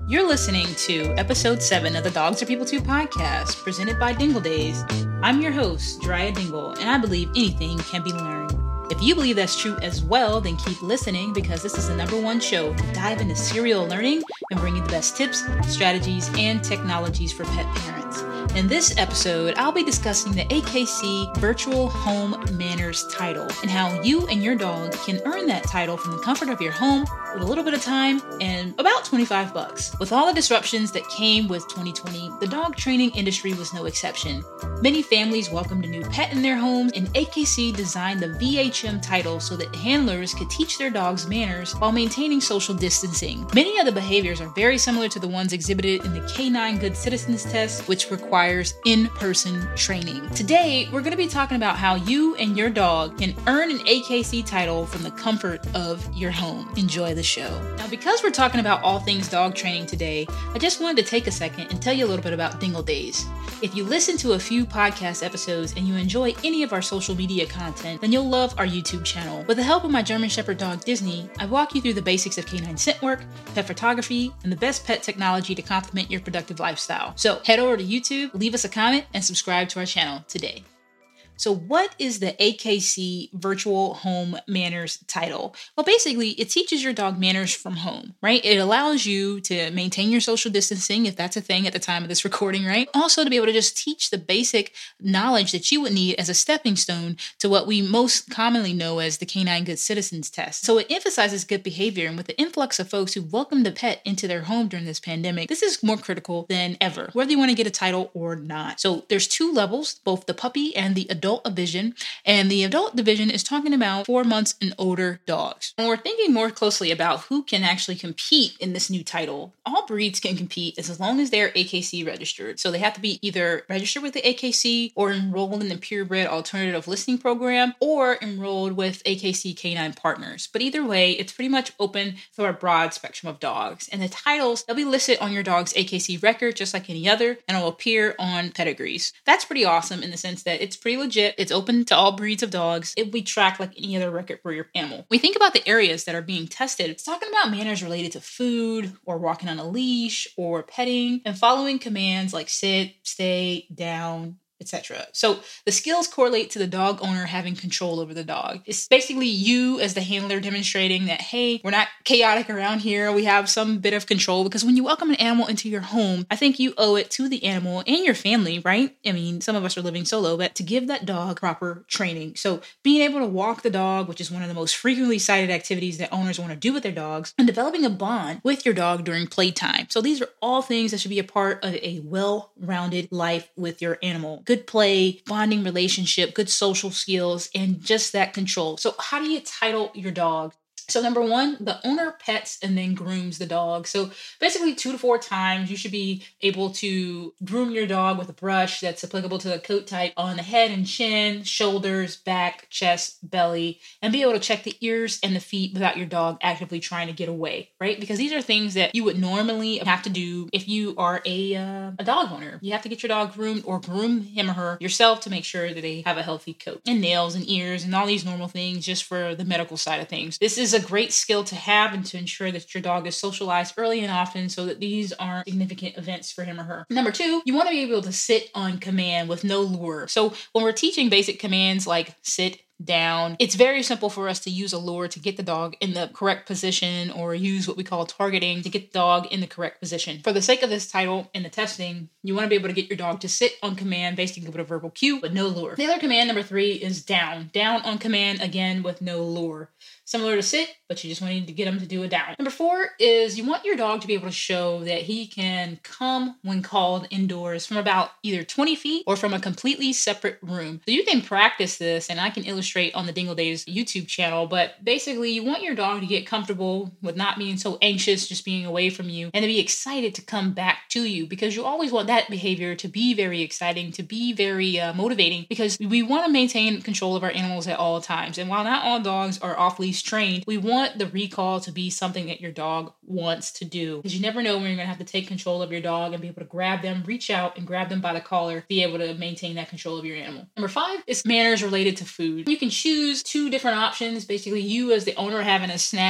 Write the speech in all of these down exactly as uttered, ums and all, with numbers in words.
You're listening to episode seven of the Dogs Are People Too podcast, presented by Dingle Days. I'm your host, Dryia Dingle, and I believe anything can be learned. If you believe that's true as well, then keep listening because this is the number one show to dive into serial learning and bring you the best tips, strategies, and technologies for pet parents. In this episode, I'll be discussing the A K C Virtual Home Manners title and how you and your dog can earn that title from the comfort of your home with a little bit of time and about twenty-five bucks. With all the disruptions that came with twenty twenty, the dog training industry was no exception. Many families welcomed a new pet in their homes, and A K C designed the V H M title so that handlers could teach their dogs manners while maintaining social distancing. Many of the behaviors are very similar to the ones exhibited in the K nine Good Citizens test, which requires in-person training. Today, we're going to be talking about how you and your dog can earn an A K C title from the comfort of your home. Enjoy the show. Now, because we're talking about all things dog training today, I just wanted to take a second and tell you a little bit about Dingle Days. If you listen to a few podcast episodes and you enjoy any of our social media content, then you'll love our YouTube channel. With the help of my German Shepherd dog Disney, I walk you through the basics of canine scent work, pet photography, and the best pet technology to complement your productive lifestyle. So head over to YouTube, leave us a comment, and subscribe to our channel today. So what is the A K C Virtual Home Manners title? Well, basically, it teaches your dog manners from home, right? It allows you to maintain your social distancing, if that's a thing at the time of this recording, right? Also to be able to just teach the basic knowledge that you would need as a stepping stone to what we most commonly know as the K nine Good Citizens test. So it emphasizes good behavior, and with the influx of folks who welcomed the pet into their home during this pandemic, this is more critical than ever, whether you want to get a title or not. So there's two levels, both the puppy and the adult division, and the adult division is talking about four months and older dogs. And we're thinking more closely about who can actually compete in this new title. All breeds can compete as long as they're A K C registered. So they have to be either registered with the A K C or enrolled in the Purebred Alternative Listing Program or enrolled with A K C Canine Partners. But either way, it's pretty much open for a broad spectrum of dogs. And the titles, they'll be listed on your dog's A K C record just like any other, and it'll appear on pedigrees. That's pretty awesome in the sense that it's pretty legit. It's open to all breeds of dogs. It will be tracked like any other record for your animal. We think about the areas that are being tested. It's talking about manners related to food or walking on a leash or petting and following commands like sit, stay, down, et cetera. So the skills correlate to the dog owner having control over the dog. It's basically you as the handler demonstrating that, hey, we're not chaotic around here. We have some bit of control, because when you welcome an animal into your home, I think you owe it to the animal and your family, right? I mean, some of us are living solo, but to give that dog proper training. So being able to walk the dog, which is one of the most frequently cited activities that owners want to do with their dogs, and developing a bond with your dog during playtime. So these are all things that should be a part of a well-rounded life with your animal. Good play, bonding relationship, good social skills, and just that control. So how do you title your dog? So number one, the owner pets and then grooms the dog. So basically two to four times you should be able to groom your dog with a brush that's applicable to the coat type on the head and chin, shoulders, back, chest, belly, and be able to check the ears and the feet without your dog actively trying to get away, right? Because these are things that you would normally have to do if you are a, uh, a dog owner. You have to get your dog groomed or groom him or her yourself to make sure that they have a healthy coat and nails and ears and all these normal things just for the medical side of things. This is a great skill to have and to ensure that your dog is socialized early and often so that these aren't significant events for him or her. Number two, you want to be able to sit on command with no lure. So when we're teaching basic commands like sit, down, it's very simple for us to use a lure to get the dog in the correct position, or use what we call targeting to get the dog in the correct position. For the sake of this title and the testing, you want to be able to get your dog to sit on command, basically with a verbal cue, but no lure. The other command, number three, is down. Down on command, again, with no lure. Similar to sit, but you just wanted to get them to do a down. Number four is you want your dog to be able to show that he can come when called indoors from about either twenty feet or from a completely separate room. So you can practice this, and I can illustrate on the Dingle Days YouTube channel, but basically you want your dog to get comfortable with not being so anxious, just being away from you, and to be excited to come back to you, because you always want that behavior to be very exciting, to be very uh, motivating, because we want to maintain control of our animals at all times. And while not all dogs are off-leash trained, we want the recall to be something that your dog wants to do, because you never know when you're going to have to take control of your dog and be able to grab them, reach out and grab them by the collar, be able to maintain that control of your animal. Number five is manners related to food. You can choose two different options. Basically, you as the owner having a snack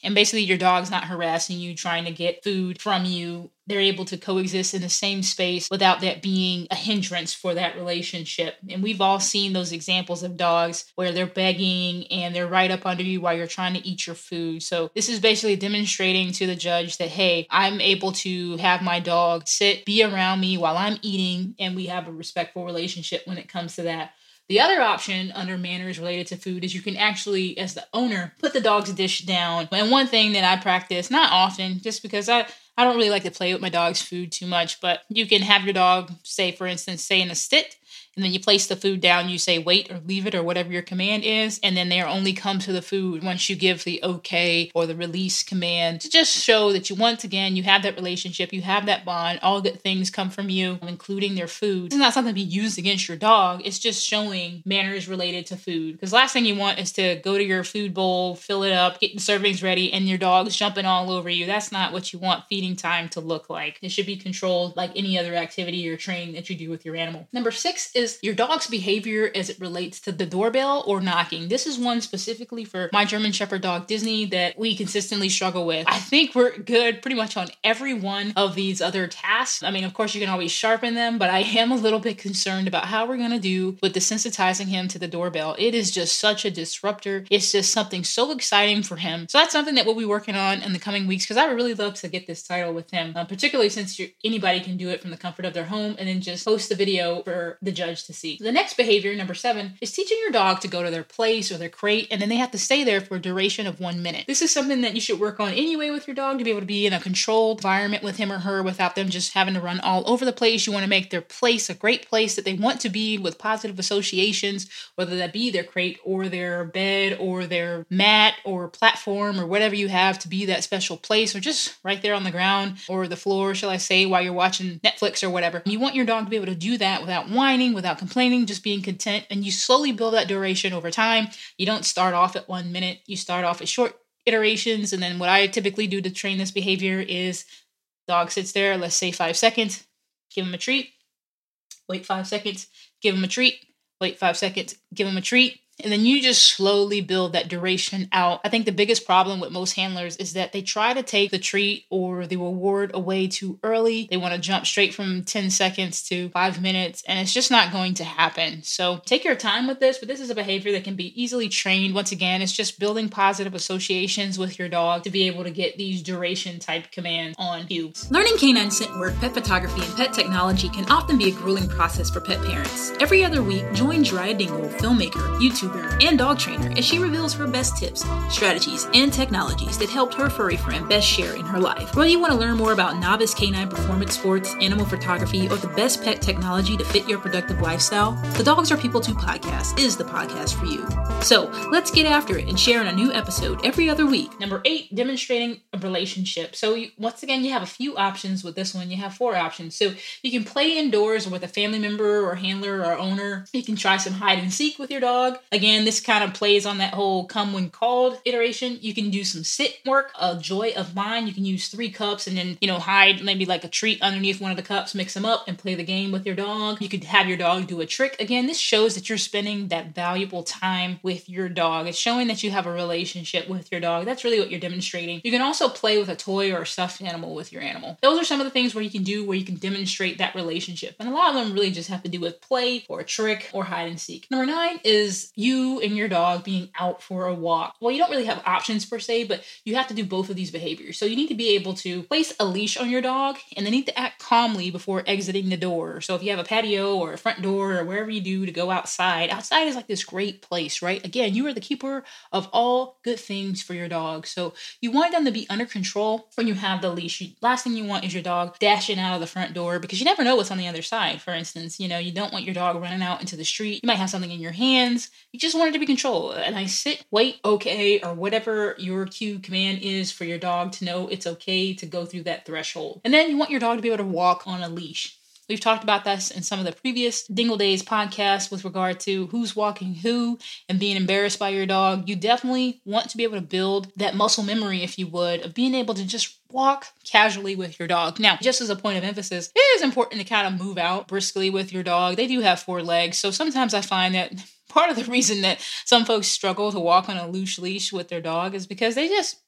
And basically your dog's not harassing you, trying to get food from you. They're able to coexist in the same space without that being a hindrance for that relationship. And we've all seen those examples of dogs where they're begging and they're right up under you while you're trying to eat your food. So this is basically demonstrating to the judge that, hey, I'm able to have my dog sit, be around me while I'm eating, and we have a respectful relationship when it comes to that. The other option under manners related to food is you can actually, as the owner, put the dog's dish down. And one thing that I practice, not often, just because I, I don't really like to play with my dog's food too much, but you can have your dog, say, for instance, say in a sit, and then you place the food down, you say wait or leave it or whatever your command is, and then they only come to the food once you give the okay or the release command to just show that you, once again, you have that relationship, you have that bond, all good things come from you, including their food. It's not something to be used against your dog, it's just showing manners related to food. Because last thing you want is to go to your food bowl, fill it up, get the servings ready, and your dog's jumping all over you. That's not what you want feeding time to look like. It should be controlled like any other activity or training that you do with your animal. Number six is your dog's behavior as it relates to the doorbell or knocking. This is one specifically for my German Shepherd dog, Disney, that we consistently struggle with. I think we're good pretty much on every one of these other tasks. I mean, of course, you can always sharpen them, but I am a little bit concerned about how we're going to do with desensitizing him to the doorbell. It is just such a disruptor. It's just something so exciting for him. So that's something that we'll be working on in the coming weeks, because I would really love to get this title with him, uh, particularly since you're, anybody can do it from the comfort of their home and then just post the video for the judge to see. The next behavior, number seven, is teaching your dog to go to their place or their crate, and then they have to stay there for a duration of one minute. This is something that you should work on anyway with your dog, to be able to be in a controlled environment with him or her without them just having to run all over the place. You want to make their place a great place that they want to be with positive associations, whether that be their crate or their bed or their mat or platform or whatever you have to be that special place, or just right there on the ground or the floor, shall I say, while you're watching Netflix or whatever. You want your dog to be able to do that without whining, without complaining, just being content, and you slowly build that duration over time. You don't start off at one minute. You start off at short iterations, and then what I typically do to train this behavior is dog sits there, let's say five seconds, give him a treat, wait five seconds, give him a treat, wait five seconds, give him a treat. And then you just slowly build that duration out. I think the biggest problem with most handlers is that they try to take the treat or the reward away too early. They want to jump straight from ten seconds to five minutes, and it's just not going to happen. So take your time with this, but this is a behavior that can be easily trained. Once again, it's just building positive associations with your dog to be able to get these duration type commands on you. Learning canine scent work, pet photography, and pet technology can often be a grueling process for pet parents. Every other week, join Drya Dingle, filmmaker, YouTuber, and dog trainer as she reveals her best tips, strategies, and technologies that helped her furry friend best share in her life. Whether you want to learn more about novice canine performance sports, animal photography, or the best pet technology to fit your productive lifestyle, the Dogs Are People Too podcast is the podcast for you. So let's get after it and share in a new episode every other week. Number eight, demonstrating a relationship. So you, once again, you have a few options with this one. You have four options. So you can play indoors with a family member or handler or owner. You can try some hide and seek with your dog. Again, this kind of plays on that whole come when called iteration. You can do some sit work, a joy of mine. You can use three cups and then, you know, hide maybe like a treat underneath one of the cups, mix them up and play the game with your dog. You could have your dog do a trick. Again, this shows that you're spending that valuable time with your dog. It's showing that you have a relationship with your dog. That's really what you're demonstrating. You can also play with a toy or a stuffed animal with your animal. Those are some of the things where you can do where you can demonstrate that relationship. And a lot of them really just have to do with play or a trick or hide and seek. Number nine is you and your dog being out for a walk. Well, you don't really have options per se, but you have to do both of these behaviors. So you need to be able to place a leash on your dog, and they need to act calmly before exiting the door. So if you have a patio or a front door or wherever you do to go outside, outside is like this great place, right? Again, you are the keeper of all good things for your dog. So you want them to be under control when you have the leash. Last thing you want is your dog dashing out of the front door, because you never know what's on the other side. For instance, you know, you don't want your dog running out into the street. You might have something in your hands. You just want it to be controlled. And I sit, wait, okay, or whatever your cue command is for your dog to know it's okay to go through that threshold. And then you want your dog to be able to walk on a leash. We've talked about this in some of the previous Dingle Days podcasts with regard to who's walking who and being embarrassed by your dog. You definitely want to be able to build that muscle memory, if you would, of being able to just walk casually with your dog. Now, just as a point of emphasis, it is important to kind of move out briskly with your dog. They do have four legs, so sometimes I find that part of the reason that some folks struggle to walk on a loose leash with their dog is because they just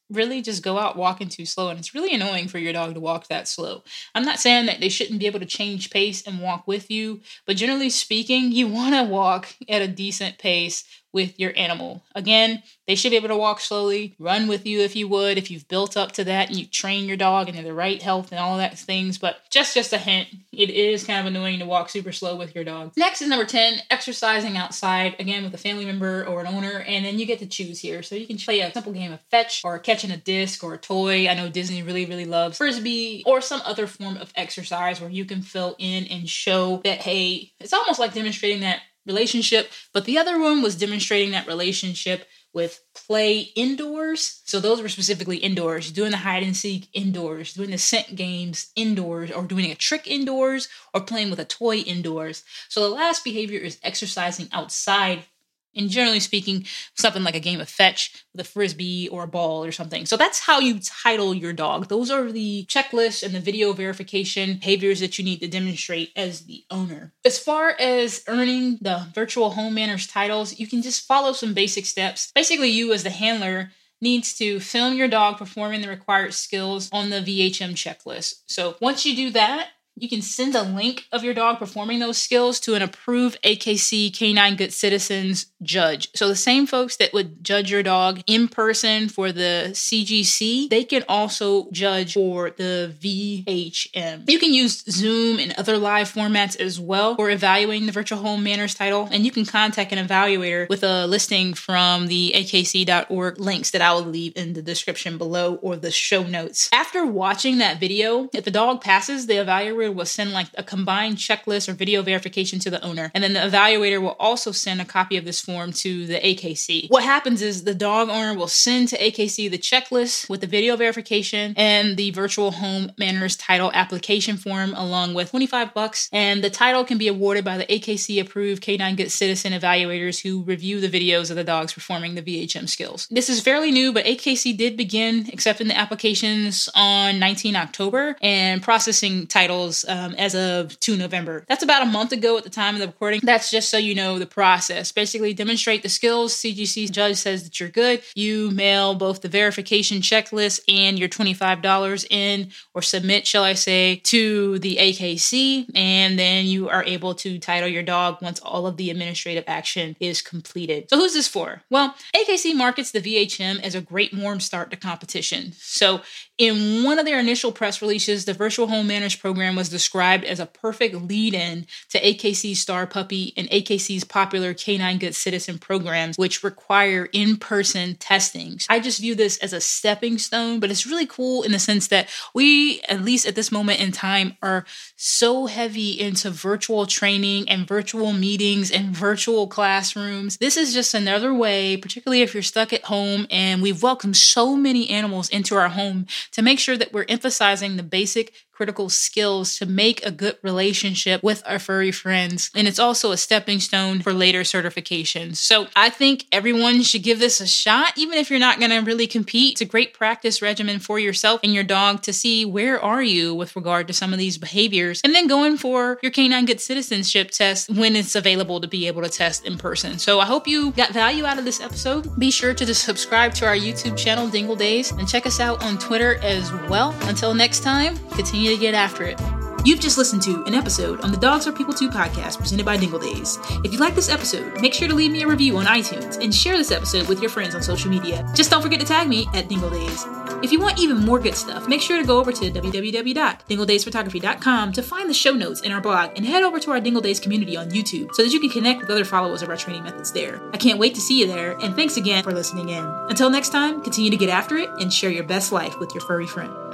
really just go out walking too slow. And it's really annoying for your dog to walk that slow. I'm not saying that they shouldn't be able to change pace and walk with you, but generally speaking, you want to walk at a decent pace with your animal. Again, they should be able to walk slowly, run with you if you would, if you've built up to that and you train your dog and they're the right health and all of that things. But just, just a hint, it is kind of annoying to walk super slow with your dog. Next is number ten, exercising outside, again, with a family member or an owner. And then you get to choose here. So you can play a simple game of fetch or catching a disc or a toy. I know Disney really, really loves Frisbee or some other form of exercise where you can fill in and show that, hey, it's almost like demonstrating that relationship, but the other one was demonstrating that relationship with play indoors. So those were specifically indoors, doing the hide and seek indoors, doing the scent games indoors, or doing a trick indoors, or playing with a toy indoors. So the last behavior is exercising outside. And generally speaking, something like a game of fetch with a Frisbee or a ball or something. So that's how you title your dog. Those are the checklists and the video verification behaviors that you need to demonstrate as the owner. As far as earning the virtual home manners titles, you can just follow some basic steps. Basically, you as the handler needs to film your dog performing the required skills on the V H M checklist. So once you do that, you can send a link of your dog performing those skills to an approved A K C Canine Good Citizens judge. So the same folks that would judge your dog in person for the C G C, they can also judge for the V H M. You can use Zoom and other live formats as well for evaluating the Virtual Home Manners title. And you can contact an evaluator with a listing from the A K C dot org links that I will leave in the description below or the show notes. After watching that video, if the dog passes, the evaluator will send like a combined checklist or video verification to the owner. And then the evaluator will also send a copy of this form to the A K C. What happens is the dog owner will send to A K C the checklist with the video verification and the Virtual Home Manners title application form along with twenty-five bucks. And the title can be awarded by the A K C approved Canine Good Citizen evaluators who review the videos of the dogs performing the V H M skills. This is fairly new, but A K C did begin accepting the applications on nineteenth of October and processing titles Um, as of the second of November. That's about a month ago at the time of the recording. That's just so you know the process. Basically, demonstrate the skills. C G C judge says that you're good. You mail both the verification checklist and your twenty-five dollars in, or submit, shall I say, to the A K C, and then you are able to title your dog once all of the administrative action is completed. So who's this for? Well, A K C markets the V H M as a great warm start to competition. So in one of their initial press releases, the Virtual Home Manners program was described as a perfect lead-in to A K C's Star Puppy and A K C's popular Canine Good Citizen programs, which require in-person testing. I just view this as a stepping stone, but it's really cool in the sense that we, at least at this moment in time, are so heavy into virtual training and virtual meetings and virtual classrooms. This is just another way, particularly if you're stuck at home, and we've welcomed so many animals into our home, to make sure that we're emphasizing the basic critical skills to make a good relationship with our furry friends. And it's also a stepping stone for later certifications. So I think everyone should give this a shot, even if you're not going to really compete. It's a great practice regimen for yourself and your dog to see where are you with regard to some of these behaviors, and then going for your Canine Good Citizenship test when it's available to be able to test in person. So I hope you got value out of this episode. Be sure to subscribe to our YouTube channel, Dingle Days, and check us out on Twitter as well. Until next time, continue to get after it. You've just listened to an episode on the Dogs Are People Too podcast presented by Dingle Days. If you like this episode, make sure to leave me a review on iTunes and share this episode with your friends on social media. Just don't forget to tag me at Dingle Days. If you want even more good stuff, make sure to go over to w w w dot dingle days photography dot com to find the show notes in our blog, and head over to our Dingle Days community on YouTube so that you can connect with other followers of our training methods there. I can't wait to see you there, and thanks again for listening in. Until next time, continue to get after it and share your best life with your furry friend.